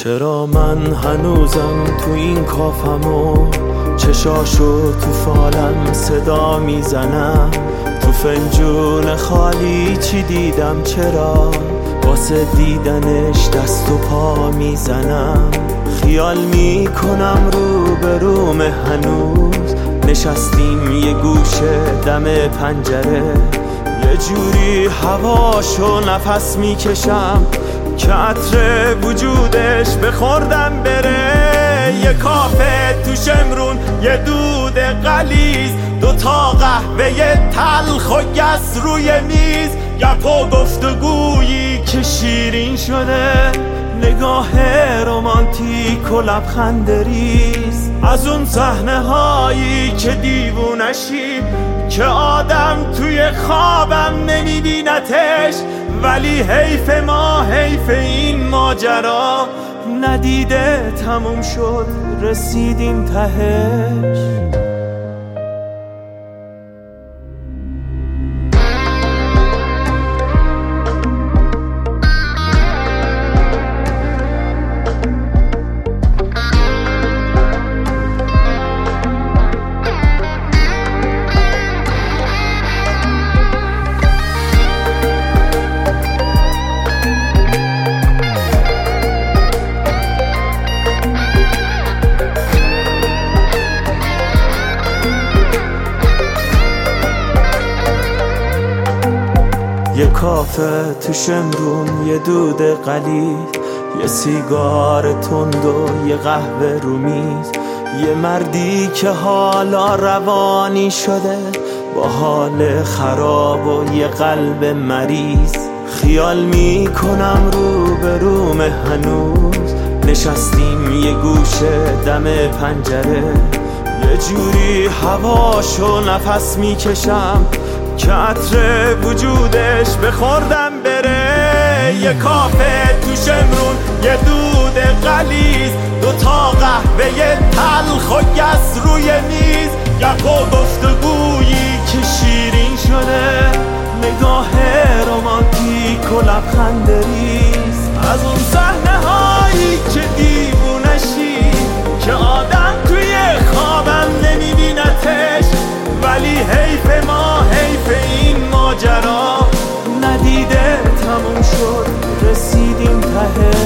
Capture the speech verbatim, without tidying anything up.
چرا من هنوزم تو این کافم و چشاشو تو فالم صدا میزنم؟ تو فنجون خالی چی دیدم؟ چرا واسه دیدنش دست و پا میزنم؟ خیال میکنم رو به روم هنوز نشستیم یه گوشه دم پنجره، یه جوری هواشو نفس میکشم که عطر وجودش بخوردم بره. یه کافه تو شمرون، یه دود غلیظ، دوتا قهوه تلخ و گس روی میز، گپ و گفتگویی که شیرین شده، نگاه رومانتیک و لبخند ریز از اون صحنه هایی که دیوونشی، که آدم توی خوابم نمیبینتش، ولی حیف ما، حیف این ماجرا ندیده تموم شد، رسیدیم تهش. یه کافه تو شمرون، یه دود قلیل، یه سیگار تند و یه قهوه رو میز، یه مردی که حالا روانی شده با حال خراب و یه قلب مریض. خیال میکنم رو به روم هنوز نشستیم یه گوشه دم پنجره، یه جوری هواشو نفس میکشم که عطر وجودش بخوردم بره. یه کافه تو شمرون، یه دود غلیظ، دوتا قهوه تلخ و گس روی میز، گپ و گفتگویی که شیرین شده، نگاه رومانتیک و لبخند ریز از اون صحنه هایی که دیوونشی، که آدم توی خوابم نمیبینتش، ولی حیف ما، حیف این ماجرا ندیده تموم شد، رسیدیم ته.